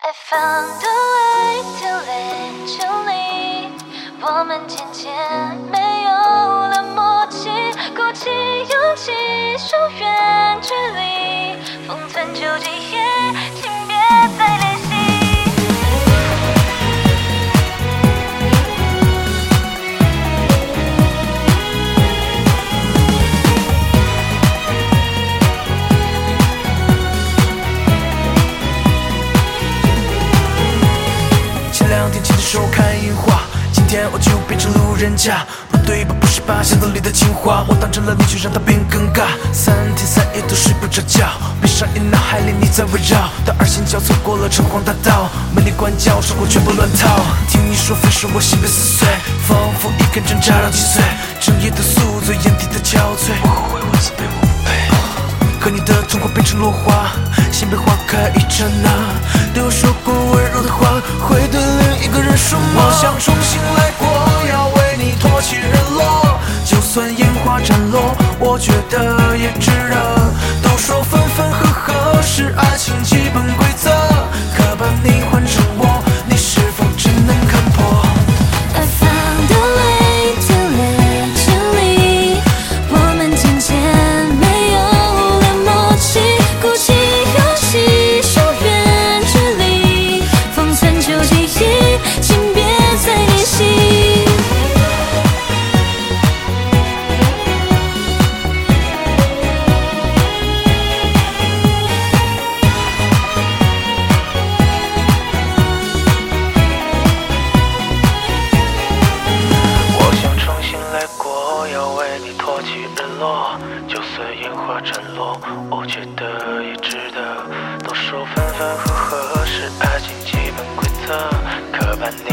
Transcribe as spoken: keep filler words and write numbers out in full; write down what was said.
I found a way to let you leave， 我们渐渐没有了默契，鼓起勇气疏远距离，封存旧记忆，请别再联系。 前两天牵着手看樱花，今天我就变成路人甲。不对吧，不是吧，巷子里的情话，我当成了你，却让它变更尬。三天三夜都睡不着觉，闭上眼脑海里你在围绕。到二线交错过了城隍大道，门里关脚，生活全部乱套。听你说分手，我心被撕碎，仿佛一根针扎到几岁。整夜的宿醉，眼底的憔悴，我后悔我自卑，我不配。可你的童话变成落花，心被花开一刹那。对我说过温柔的话，会对另一个人说吗？我想重新来过，要为你唾弃日落。就算烟花绽落，我觉得也值得。都说分分合合是爱情基本规则，可把你换成我，你是否真能看破？ I found a way to let you leave， 我们渐渐没有了默契，鼓起勇气疏远距离，封存旧记忆，请别再联系。 我想重新来过，要为你唾弃日落。就算烟花绽落，我觉得也值得。都说分分合合是爱情基本规则，可把你